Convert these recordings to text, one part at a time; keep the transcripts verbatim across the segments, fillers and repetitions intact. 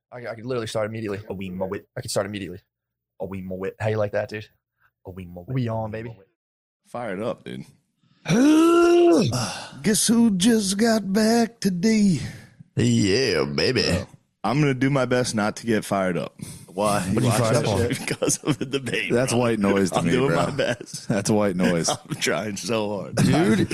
I, I could literally start immediately. Oh, we mow it. I could start immediately. Oh, we mow it. How you like that, dude? Oh, we mow it. We on, baby. Fired up, dude. Guess who just got back today? Yeah, baby. I'm going to do my best not to get fired up. Why? What are you fired up on? Because of the debate. That's bro. white noise to I'm me, doing bro. my best. That's white noise. I'm trying so hard. Dude,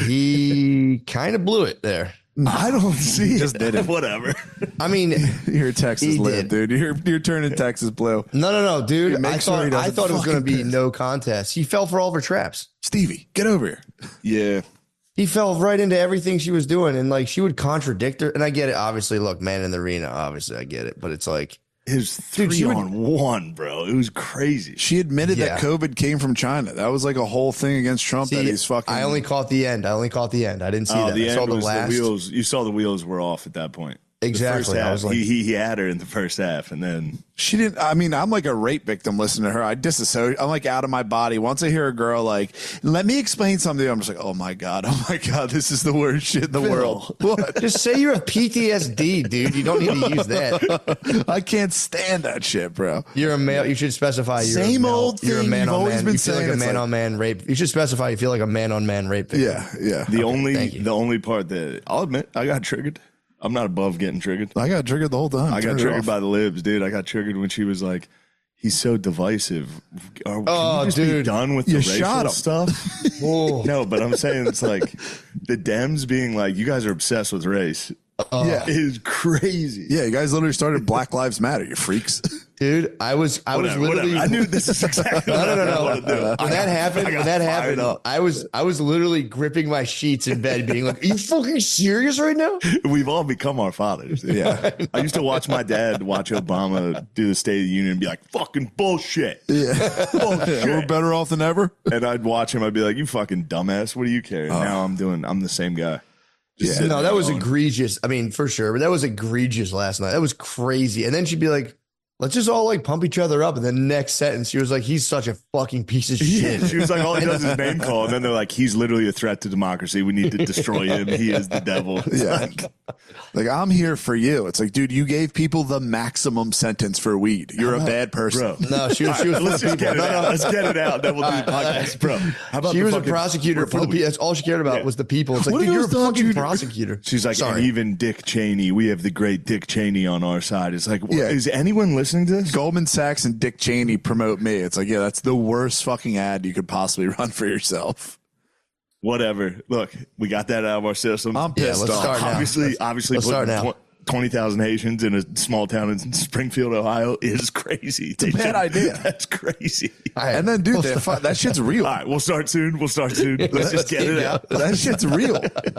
he kind of blew it there. I don't see He it. just did it. Whatever. I mean, You're Texas He live, did. dude. You're you're turning Texas blue. no, no, no, dude. Make I sure he thought, I doesn't thought it was going to fucking be piss. no contest. He fell for all of her traps. Stevie, get over here. Yeah. He fell right into everything she was doing. And like, she would contradict her. And I get it. Obviously, look, man in the arena. Obviously, I get it. But it's like, It was three Dude, she would- on one, bro. It was crazy. She admitted Yeah. that COVID came from China. That was like a whole thing against Trump that see, he's fucking. I only caught the end. I only caught the end. I didn't see Oh, that. the I saw end the was last. the wheels. You saw the wheels were off at that point. The Exactly. first I half, was like, he, he he had her in the first half, and then She didn't. I mean, I'm like a rape victim listening to her. I disassociate. I'm like out of my body. Once I hear a girl like, let me explain something, I'm just like, oh my God. Oh my God. This is the worst shit in the world. What? just say you're a P T S D, dude. You don't need to use that. I can't stand that shit, bro. You're a male. You should specify. You're Same a male, old You're a thing man you've on always man. been You feel like saying. a It's man like- on man rape. You should specify. You feel like a man on man rape. victim. Yeah. Yeah. the only thank you. the only part that I'll admit I got triggered. I'm not above getting triggered. I got triggered the whole time. I got Turned it triggered off. by the libs, dude. I got triggered when she was like, "He's so divisive." Are, can Oh, you just be dude. done with You the shot racial him. stuff? Oh. No, but I'm saying it's like the Dems being like, "You guys are obsessed with race." Yeah. Is crazy. Yeah. You guys literally started Black Lives Matter, you freaks. Dude, I was. I Whatever, was literally. whatever. I knew this is exactly No, what no, no, I no. wanted to do. When that happened, I got when that fired happened, up. I was, I was literally gripping my sheets in bed, being like, "Are you fucking serious right now?" We've all become our fathers. Yeah. I used to watch my dad watch Obama do the State of the Union and be like, fucking bullshit. Yeah. Bullshit. We're better off than ever. And I'd watch him. I'd be like, you fucking dumbass. What do you care? And now I'm doing, I'm the same guy. Just Yeah. sitting No, there that was going, egregious. I mean, for sure, but that was egregious last night. That was crazy. And then she'd be like, "Let's just all like pump each other up." And then next sentence, she was like, "He's such a fucking piece of shit." She was like, all he does is name call. And then they're like, he's literally a threat to democracy. We need to destroy him. He is the devil. It's Yeah. like, Like, I'm here for you. It's like, dude, you gave people the maximum sentence for weed. You're a bad person. bro. No, she was. She was. Let's for the just get people. it No, out. no. Let's get it out. Then we'll do the podcast, bro. How about She the was a fucking- prosecutor we're for the full- people. That's all she cared about Yeah. was the people. It's like, What dude, are you're a those thoughts fucking you- prosecutor. She's like, Sorry. and even Dick Cheney, we have the great Dick Cheney on our side. It's like, Yeah. is anyone listening to this? Goldman Sachs and Dick Cheney promote me. It's like, yeah, that's the worst fucking ad you could possibly run for yourself. Whatever. Look, we got that out of our system. I'm Yeah, pissed let's off. start now. obviously, Let's- obviously, let's start putting now. tw- twenty thousand Haitians in a small town in Springfield, Ohio, is crazy. It's a bad idea. That's crazy. All right. And then, dude, that, fu- that shit's real. All right, we'll start soon. We'll start soon. Let's just get it out. That shit's real.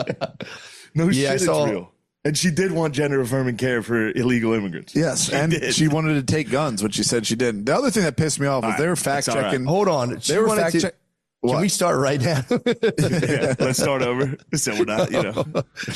No Yeah, I shit, saw- it's real. And she did want gender affirming care for illegal immigrants. Yes, She and did. she wanted to take guns, which she said she didn't. The other thing that pissed me off was All they were right, fact that's all checking. Hold on. She They were wanted fact to- check. Can What? we start right now? Yeah, let's start over. So we're not, you know.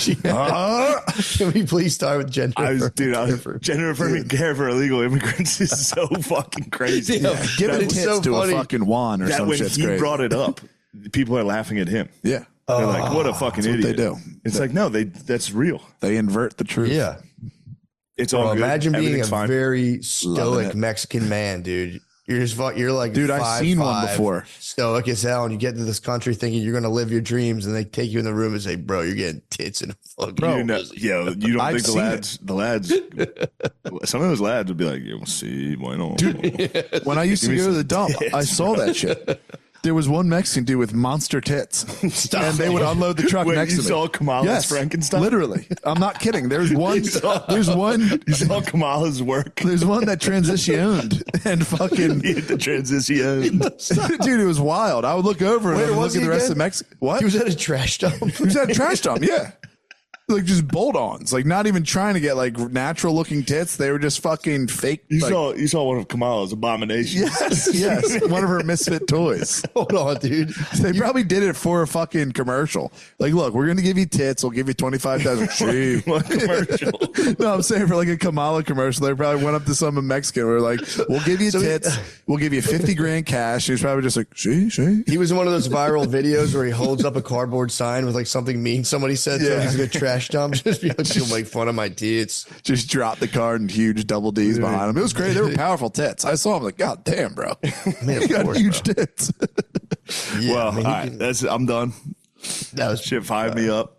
Can we please start with gender? I was, dude, I was, affirming? gender affirming care for illegal immigrants is so fucking crazy. Yeah, Yeah, give that it was tits so to funny. a fucking wand or That some when shit's he great. brought it up, people are laughing at him. yeah, They're like, "What a fucking that's what idiot!" they do. It's like, no, they that's real. they invert the truth. Yeah. It's all Bro, good. imagine being a Everything's fine. very Loving stoic it. Mexican man, dude. You're just fuck. You're like, Dude, I've five, seen one five, before. Stoic as hell, and you get to this country thinking you're gonna live your dreams, and they take you in the room and say, "Bro, you're getting tits in a fucking." You know, yo, you don't I've think the seen lads, the lads, some of those lads would be like, "Yeah, we'll see, why not?" When I used to Give me go to the some dump, tits, I saw that shit. There was one Mexican dude with monster tits, and they would unload the truck Wait, next you to me. saw Kamala's yes, Frankenstein? Literally, I'm not kidding. There's one. saw- There's one. You saw Kamala's work. There's one that transitioned and fucking. He hit the transition. Dude, it was wild. I would look over and Where I would was look at he the rest again? of Mexico. What? He was at a trash dump. He was at a trash dump. Yeah. Like just bolt-ons, like not even trying to get like natural looking tits. They were just fucking fake. You like- saw, you saw one of Kamala's abominations. Yes, yes, one of her misfit toys. Hold on, dude. They probably did it for a fucking commercial. Like, look, we're gonna give you tits. We'll give you twenty five thousand. Gee. One commercial. No, I'm saying for like a Kamala commercial. They probably went up to some Mexican. We were like, we'll give you So he- tits. We'll give you fifty grand cash. He was probably just like, see, see. He was in one of those viral videos where he holds up a cardboard sign with like something mean somebody said to him. Yeah. He's in a trash smash dump. Just be like, she'll make fun of my tits. Just drop the card and huge double D's behind him. It was great. They were powerful tits. I saw him like, God damn, bro. Man, You got course, huge bro. tits. Yeah, well, I mean, all he right, can- that's I'm done. that was Shit fired me up.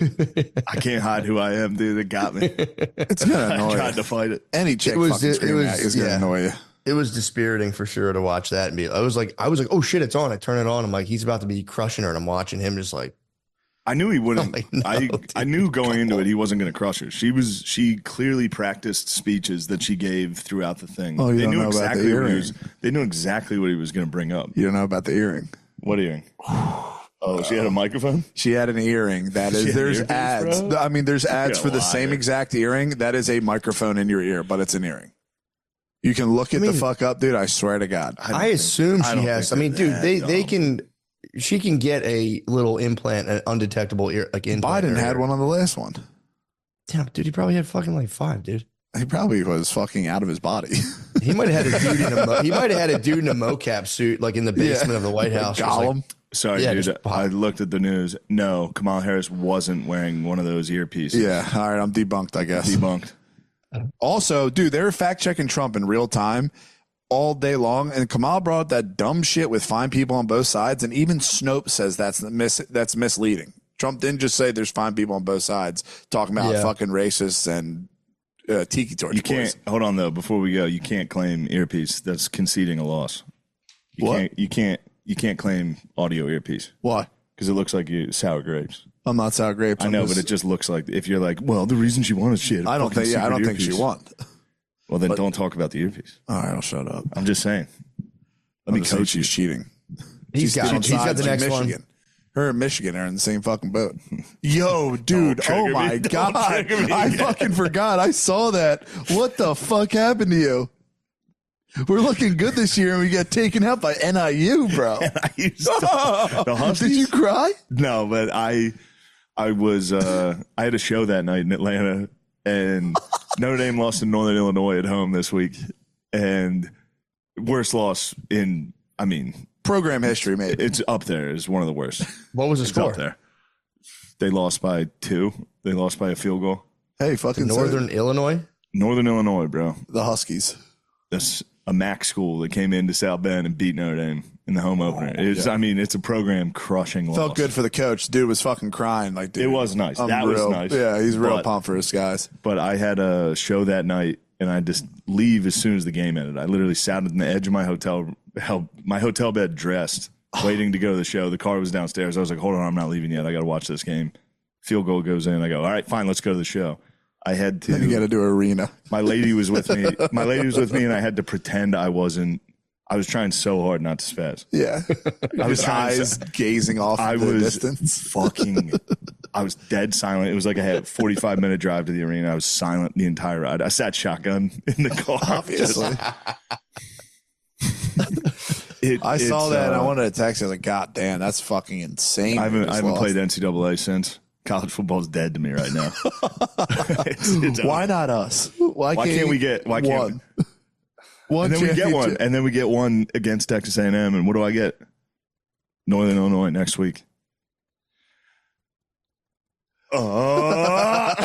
I can't hide who I am, dude. It got me. It's going to I annoy tried you. to fight it. Any chick It was- fucking it screaming was- at you is going to yeah. annoy you. It was dispiriting for sure to watch that and be. I was like, I was like, oh shit, it's on. I turn it on. I'm like, he's about to be crushing her, and I'm watching him just like, I knew he wouldn't. like, no, I dude, I knew going into it he wasn't going to crush her. She was. She clearly practiced speeches that she gave throughout the thing. Oh, you they don't knew know about the exactly what he earring. was. They knew exactly what he was going to bring up. You don't know about the earring. What earring? Oh, she had a microphone. She had an earring. That She is, had there's earpiece, ads. bro? I mean, there's ads You're for a the same liar. exact earring. That is a microphone in your ear, but it's an earring. You can look it mean- the fuck up, dude. I swear to God. don't I think- assume I she don't has. I think mean, they're dude, that they they dumb. can. She can get a little implant, an undetectable ear, like implant. Biden in her had ear. one on the last one. Damn, dude, he probably had fucking like five, dude. He probably was fucking out of his body. He might have had a dude in a mo- he might have had a dude in a mocap suit, like in the basement of the White House. just like- Gollum. Sorry, Yeah, dude. just pop. I looked at the news. No, Kamala Harris wasn't wearing one of those earpieces. Yeah. All right. I'm debunked, I guess. Debunked. Also, dude, they were fact checking Trump in real time all day long, and Kamala brought up that dumb shit with fine people on both sides, and even Snopes says that's mis- that's misleading. Trump didn't just say there's fine people on both sides, talking about Yeah. fucking racists and uh, tiki torch You can't boys. hold on though. Before we go, you can't claim earpiece. That's conceding a loss. You What? can't. You can't. You can't claim audio earpiece Why? because it looks like you sour grapes. I'm not sour grapes. I I'm know, just- but it just looks like if you're like, well, the reason she wanted shit. I don't think. Yeah, I don't think she won. Well, then don't talk about the earpiece. All right, I'll shut up. I'm just saying. Let Let me me coach. coach you. She's cheating. He's She's got on it. He's got sides the with next one. Michigan. Her and Michigan are in the same fucking boat. Yo, dude. trigger Oh me. my Don't God. trigger me I again. fucking forgot. I saw that. What the fuck happened to you? We're looking good this year and we got taken out by N I U, bro. I used to, the Huskies. Did you cry? No, but I, I was, uh, I had a show that night in Atlanta, and Notre Dame lost to Northern Illinois at home this week, and worst loss in, I mean, Program history, mate. it's up there. It's one of the worst. What was the It's score? up there. They lost by two. They lost by a field goal. Hey, fucking Northern Illinois. Northern Illinois, bro. the Huskies. That's a MAC school that came into South Bend and beat Notre Dame in the home opener. It's, I mean, it's a program crushing loss. Felt good for the coach. Dude was fucking crying. Like, dude, It was nice. I'm That was real- nice. Yeah, he's real But- pumped for his guys. But I had a show that night, and I just leave as soon as the game ended. I literally sat on the edge of my hotel, held my hotel bed dressed, waiting to go to the show. The car was downstairs. I was like, hold on, I'm not leaving yet. I got to watch this game. Field goal goes in. I go, all right, fine, let's go to the show. I had to. Then you got to do arena. My lady was with me. My lady was with me, and I had to pretend I wasn't. I was trying so hard not to spaz. Yeah. I was His trying to- eyes gazing off I in the was distance. fucking. I was dead silent. It was like I had a forty-five minute drive to the arena. I was silent the entire ride. I sat shotgun in the car. Obviously. It- I saw it's, that and I uh, wanted to text you. I was like, God damn, that's fucking insane. I haven't. This I haven't loss. played N C double A since. College football's dead to me right now. It's- it's Why over. not us? Why, Why can't we get? Why can't? one? We, One and then we get one, championship. and then we get one against Texas A and M. And what do I get? Northern Illinois next week. Oh.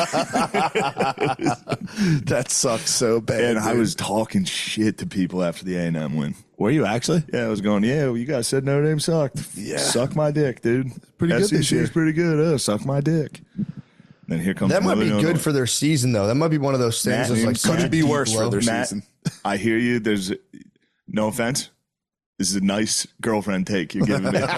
That sucks so bad. And I dude. was talking shit to people after the A and M win. Were you actually? Yeah, I was going, yeah, well, you guys said Notre Dame sucked. Yeah. Suck my dick, dude. Pretty good S E C this year. is pretty good. Uh, suck my dick. Then here comes That might be Northern good Illinois. for their season, though. That might be one of those things Matt, that's like could such Could a it be deep worse low. for their Matt, season? I hear you. There's no offense. This is a nice girlfriend take you're giving me. No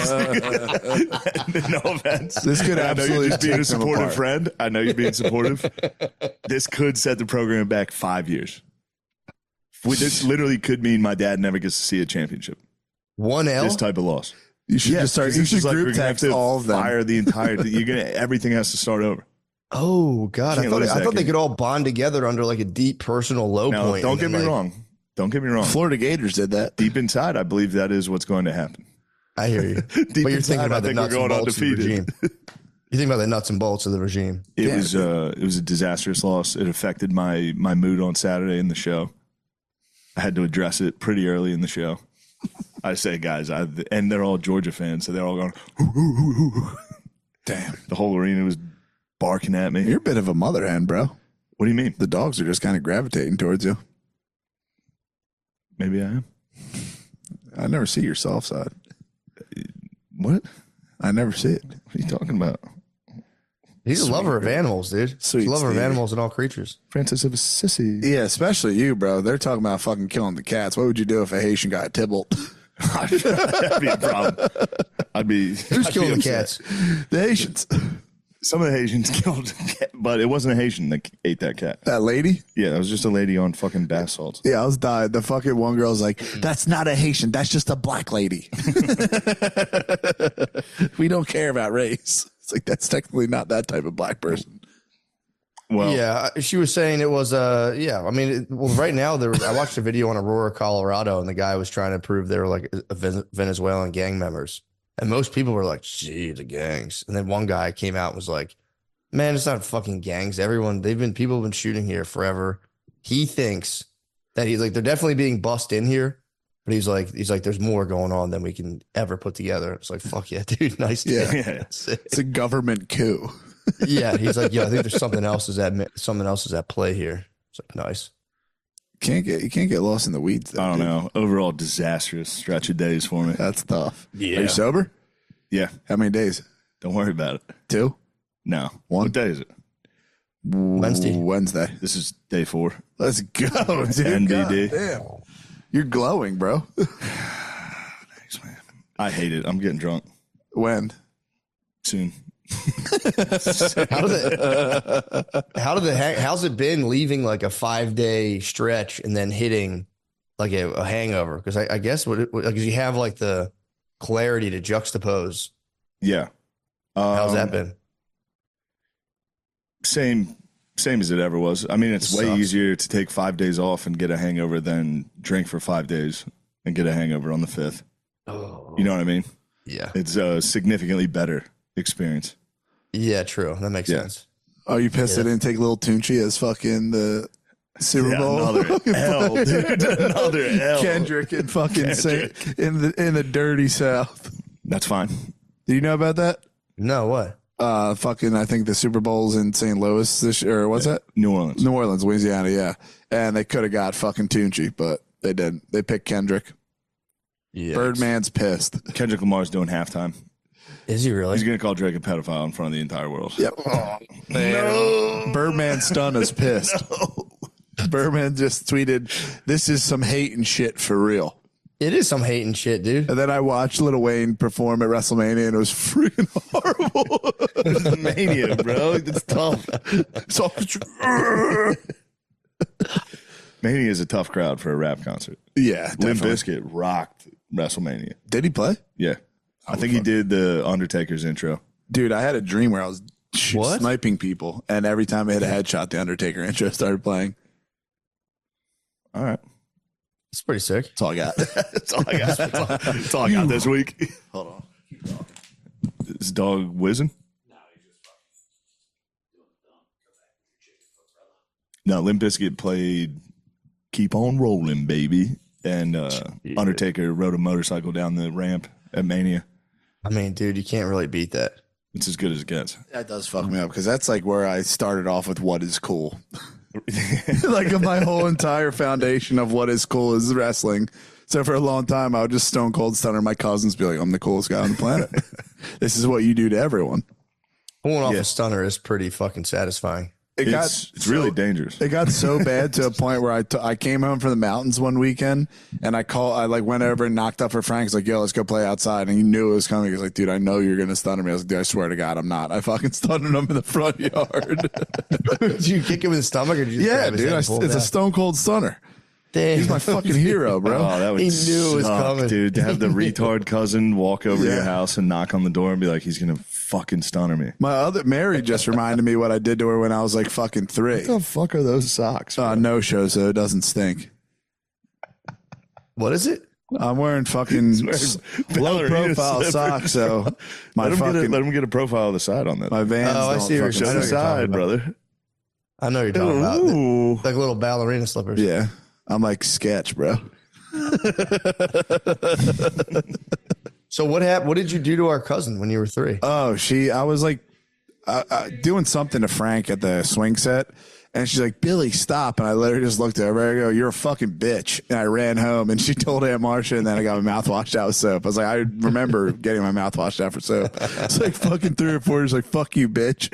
offense. This could I know absolutely you're just being a take them supportive apart. friend. I know you're being supportive. This could set the program back five years. We- This literally could mean my dad never gets to see a championship. One L. This type of loss. You should Yeah, just start. 'cause You this should is like we're group gonna have text to all of them. Fire the entire. You're gonna. Everything has to start over. Oh God, I Can't thought lose I that thought they game. could all bond together under like a deep personal low Now, point. don't and get then, me like- wrong. Don't get me wrong. Florida Gators did that. Deep inside, I believe that is what's going to happen. I hear you, but Deep you're inside, thinking I about the think we're nuts and going bolts of the regime. undefeated. You think about the nuts and bolts of the regime. It Yeah, was uh, it was a disastrous loss. It affected my my mood on Saturday in the show. I had to address it pretty early in the show. I say, guys, I and they're all Georgia fans, so they're all going. "Hoo, hoo, hoo, hoo." Damn. The whole arena was barking at me. You're a bit of a mother hen, bro. What do you mean? The dogs are just kind of gravitating towards you. Maybe I am. I never see your soft side. What? I never see it. What are you talking about? He's a lover of animals, dude. Sweet He's a lover of Stevie. animals and all creatures. Francis of Assisi. Yeah, especially you, bro. They're talking about fucking killing the cats. What would you do if a Haitian got Tybalt? That'd be a problem. I'd be. Who's I'd killing be the upset. cats? The Haitians. Some of the Haitians killed a cat, but it wasn't a Haitian that ate that cat. That lady? Yeah, it was just a lady on fucking bath salts. Yeah, I was dying. The fucking one girl's like, that's not a Haitian. That's just a black lady. We don't care about race. It's like, that's technically not that type of black person. Well, Yeah, she was saying it was. Uh, yeah, I mean, it, well, right now there. I watched a video on Aurora, Colorado, and the guy was trying to prove they were like a Ven- Venezuelan gang members, and most people were like, "Gee, the gangs." And then one guy came out and was like, "Man, it's not fucking gangs. Everyone, they've been people have been shooting here forever." He thinks that he's like they're definitely being bussed in here, but he's like he's like there's more going on than we can ever put together. It's like fuck yeah, dude, nice. Yeah. Yeah. Sick. It's a government coup. Yeah, he's like, yeah, I think there's something else is at something else is at play here. It's like nice. Can't get you can't get lost in the weeds. Though, I don't dude. know. Overall, disastrous stretch of days for me. That's tough. Yeah. Are you sober? Yeah. How many days? Don't worry about it. Two? No. One? What day is it? Wednesday. Wednesday. This is day four. Let's go, dude. N B D. God damn. You're glowing, bro. Thanks, man. I hate it. I'm getting drunk When? soon. How did it? How did the? hang- How's it been leaving like a five day stretch and then hitting like a, a hangover? Because I, I guess what it, like you have like the clarity to juxtapose. Yeah. Um, How's that been? Same, same as it ever was. I mean, it's It way sucks. easier to take five days off and get a hangover than drink for five days and get a hangover on the fifth. Oh, You know what I mean? yeah, It's a significantly better experience. yeah, true. That makes Yeah. sense. Are you pissed Yeah. I didn't take Lil Tunchi as fucking the Super Yeah, Bowl? another L, dude. Another L. Kendrick and fucking say, Kendrick. in the in the dirty South. That's fine. Do you know about that? No, what? Uh, fucking, I think the Super Bowl's in Saint Louis this year. Or what's that? New Orleans. New Orleans, Louisiana, yeah. And they could have got fucking Tunchi, but they didn't. They picked Kendrick. Yeah, Birdman's pissed. Kendrick Lamar's doing halftime. Is he really? He's going to call Drake a pedophile in front of the entire world. Yep. No. Birdman stun is pissed. Birdman just tweeted, "This is some hate and shit for real." It is some hating shit, dude. And then I watched Lil Wayne perform at WrestleMania, and it was freaking horrible. It's mania, bro. It's tough. So, Mania is a tough crowd for a rap concert. yeah, Limp definitely. Bizkit rocked WrestleMania. Did he play? Yeah. I think he did the Undertaker's intro. Dude, I had a dream where I was sh- What? sniping people, and every time I hit a headshot, the Undertaker intro started playing. All right. It's pretty sick. That's all I got. That's all I got. That's all, that's all I got this week. Hold on. Is this dog whizzing? No, Limp Bizkit played Keep On Rolling, Baby. And uh, Undertaker rode a motorcycle down the ramp at Mania. I mean, dude, you can't really beat that. It's as good as it gets. That does fuck me up because that's like where I started off with what is cool. Like my whole entire foundation of what is cool is wrestling. So for a long time, I would just stone cold stunner my cousins, be like, "I'm the coolest guy on the planet. This is what you do to everyone." Pulling off Yeah. a stunner is pretty fucking satisfying. It It's, it's really so- dangerous. It got so bad to a point where I, t- I came home from the mountains one weekend and I call I like went over and knocked up for Frank. He's like, "Yo, let's go play outside." And he knew it was coming. He was like, "Dude, I know you're gonna stun me." I was like, "Dude, I swear to God, I'm not." I fucking stunned him in the front yard. Did you kick him in the stomach or did you just Yeah, grab his dude, head I, and pull it's him a down? stone cold stunner. Damn. He's my fucking hero, bro. Oh, that would He knew it was suck, coming. dude. To have the retard cousin walk over to Yeah. your house and knock on the door and be like, he's gonna fucking stunner me. My other Mary just reminded me what I did to her when I was like fucking three. What the fuck are those socks? Uh, no show, so it doesn't stink. What is it? I'm wearing fucking s- low ballerina profile slippers. socks, so my let, him get a, fucking let him get a profile of the side on that. my Vans. Oh, I don't see what you're fucking Show I know the what you're talking side, about. brother. I know what you're talking about. Ooh. Like little ballerina slippers. Yeah, I'm like sketch, bro. So what happened? What did you do to our cousin when you were three? Oh, she. I was like, uh, uh, doing something to Frank at the swing set. And she's like, Billy, stop. And I literally just looked at her. I go, you're a fucking bitch. And I ran home. And she told Aunt Marcia, and then I got my mouth washed out with soap. I was like, I remember getting my mouth washed out for soap. It's like fucking three or four years like, fuck you, bitch.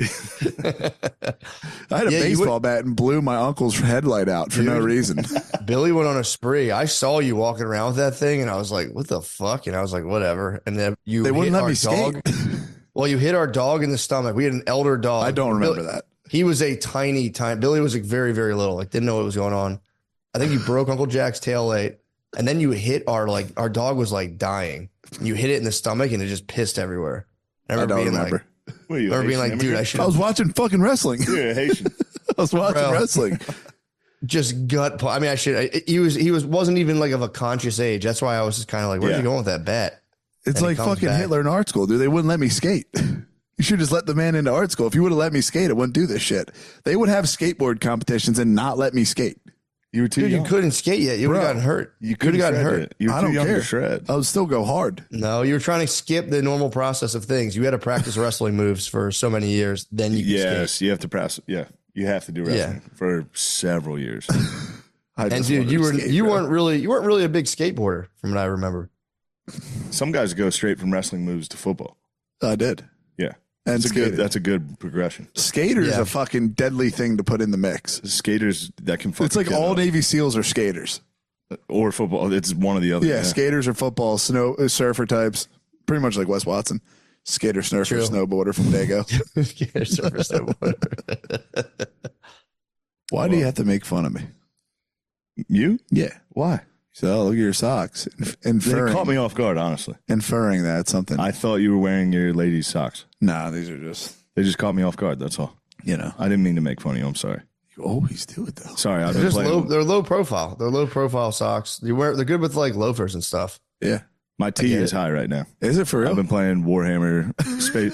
I had a Yeah, you baseball would- bat and blew my uncle's headlight out for no reason. Billy went on a spree. I saw you walking around with that thing, and I was like, "What the fuck?" And I was like, "Whatever." And then you They wouldn't hit let our me dog. skate. Well, you hit our dog in the stomach. We had an elder dog. I don't remember Billy- that. He was a tiny, tiny. Billy was like very, very little. Like didn't know what was going on. I think you broke Uncle Jack's tail late, and then you hit our like our dog was like dying. You hit it in the stomach, and it just pissed everywhere. I I remember don't being remember. like, What are you, I remember being Haitian like, dude, I immigrant? should I was watching fucking wrestling. You're a Haitian. I was watching Bro. wrestling. just gut. pu- I mean, I should. I, he was he was wasn't even like of a conscious age. That's why I was just kind of like, where'd Yeah. you going with that bat? It's And he like comes fucking back. Hitler in art school, dude. They wouldn't let me skate. You should just let the man into art school. If you would have let me skate, I wouldn't do this shit. They would have skateboard competitions and not let me skate. You were too Dude, young. you couldn't skate yet. You would have Bro, gotten hurt. You could have gotten shred hurt. it. You were I too don't young care. to shred. I would still go hard. No, you were trying to skip the normal process of things. You had to practice wrestling moves for so many years. Then you could Yes, skate. you have to press. Yeah, you have to do wrestling for several years. I And just dude, wanted you to were skate, you bro. weren't really you weren't really a big skateboarder from what I remember. Some guys go straight from wrestling moves to football. I did. Yeah, And that's a skating. good. That's a good progression. Skaters Yeah. a fucking deadly thing to put in the mix. Skaters that can fucking It's like kid all up. Navy SEALs are skaters. or football. It's one or the other. Yeah, skaters or football, snow uh, surfer types. Pretty much like Wes Watson. Skater, surfer, True. snowboarder from Dago. Yeah, surfer snowboarder. Why do you have to make fun of me? You? Yeah. Why? So look at your socks. Inf- Inferring, They caught me off guard. Honestly, inferring that something. I thought you were wearing your ladies' socks. nah, these are just, They just caught me off guard. That's all. you know. I didn't mean to make fun of you. I'm sorry. You always do it though. Sorry, I've They're been just low. playing. They're low profile. They're low profile socks. You wear. They're good with like loafers and stuff. Yeah. My T get is it. high right now. Is it for real? I've been playing Warhammer Space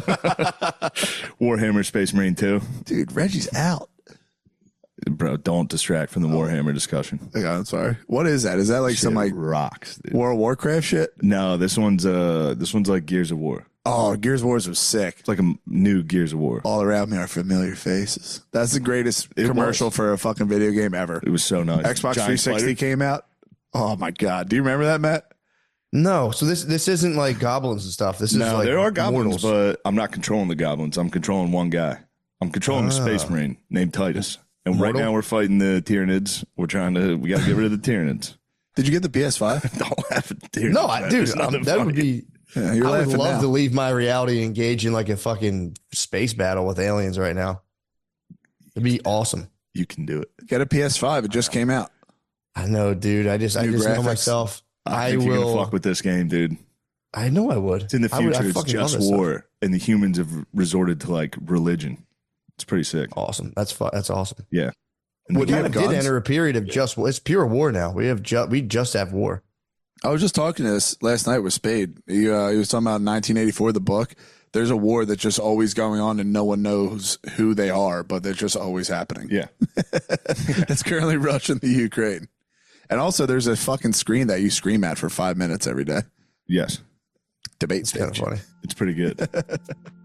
Warhammer Space Marine two. Dude, Reggie's out. Bro, don't distract from the Warhammer discussion. Okay, I'm sorry. What is that? Is that like some Shit like rocks, dude. World of Warcraft shit? No, this one's uh this one's like Gears of War. Oh, Gears of Wars was sick. It's like a m- new Gears of War. All around me are familiar faces. That's the greatest It commercial was. for a fucking video game ever. It was so nice. Xbox Giant three sixty spider. came out. Oh my god. Do you remember that, Matt? No, so this this isn't like goblins and stuff. This is No, like there are goblins, mortals. but I'm not controlling the goblins. I'm controlling one guy. I'm controlling the Space Ah. Marine named Titus. And Mortal? right now we're fighting the Tyranids. We're trying to we gotta get rid of the Tyranids. Did you get the P S five? Don't laugh at the Tyranids. no, I, man. dude, There's um, nothing that would funny. be. Yeah, you're I would laughing love now. to leave my reality and engage in like a fucking space battle with aliens right now. It'd be awesome. You can do it. Get a P S five. It just came out. I know, dude. I just I New just know graphics. myself. I, I think you're will. gonna fuck with this game, dude. I know I would. It's in the I would- future. I It's fucking love just this stuff. war, and the humans have resorted to like religion. It's pretty sick. Awesome. That's fu- That's awesome. Yeah. And What We do you kind have of did guns? enter a period of just. It's pure war now. We have just. We just have war. I was just talking to this last night with Spade. He, uh, he was talking about nineteen eighty-four, the book. There's a war that's just always going on and no one knows who they are, but they're just always happening. yeah. It's currently Russia and the Ukraine. And also there's a fucking screen that you scream at for five minutes every day. Yes. Debate It's kind of stage. funny. It's pretty good.